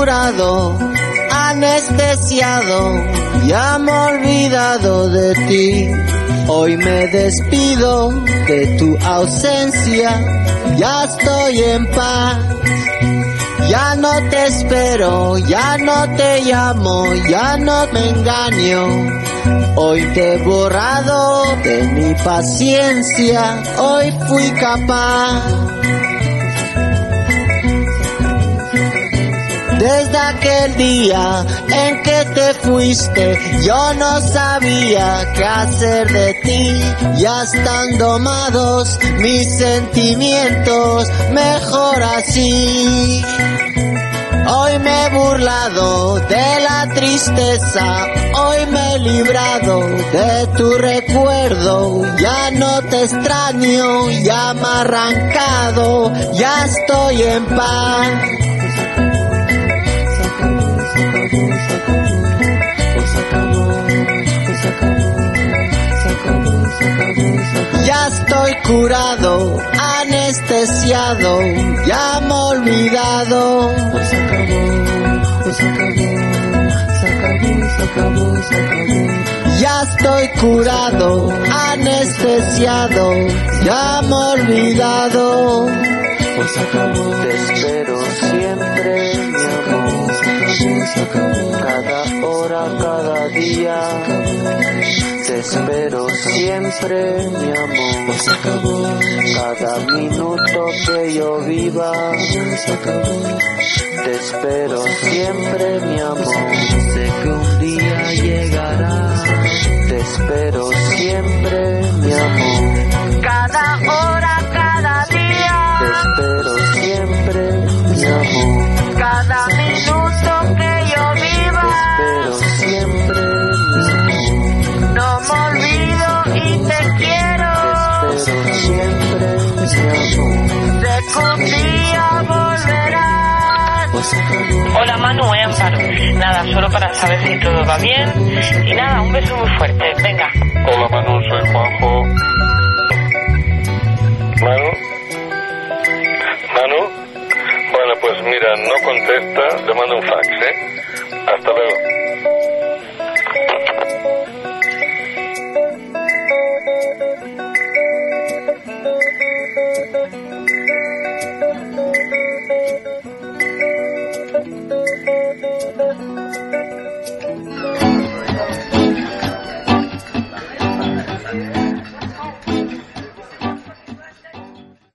curado, anestesiado, ya me he olvidado de ti. Hoy me despido de tu ausencia, ya estoy en paz. Ya no te espero, ya no te llamo, ya no me engaño. Hoy te he borrado de mi paciencia, hoy fui capaz. Desde aquel día en que te fuiste, yo no sabía qué hacer de ti. Ya están domados mis sentimientos, mejor así. Hoy me he burlado de la tristeza, hoy me he librado de tu recuerdo. Ya no te extraño, ya me he arrancado, ya estoy en paz. Ya estoy curado, anestesiado, ya me he olvidado. Ya estoy curado, anestesiado, ya me he olvidado. Te espero siempre, mi amor, cada hora, cada día. Te espero siempre, mi amor, cada minuto que yo viva. Te espero siempre, mi amor, sé que un día llegará. Te espero siempre, mi amor, cada hora, cada día. Te espero siempre, mi amor, cada minuto que yo viva. Te espero siempre, mi amor, no me olvido y te quiero. Te espero siempre, mi amor, sé que un día volverás. Hola Manu, voy a Amparo. Nada, solo para saber si todo va bien. Y nada, un beso muy fuerte. Venga. Hola Manu, soy Juanjo. Manu. Manu. Bueno, pues mira, no contesta, le mando un fax, ¿eh? Hasta luego. Thank you.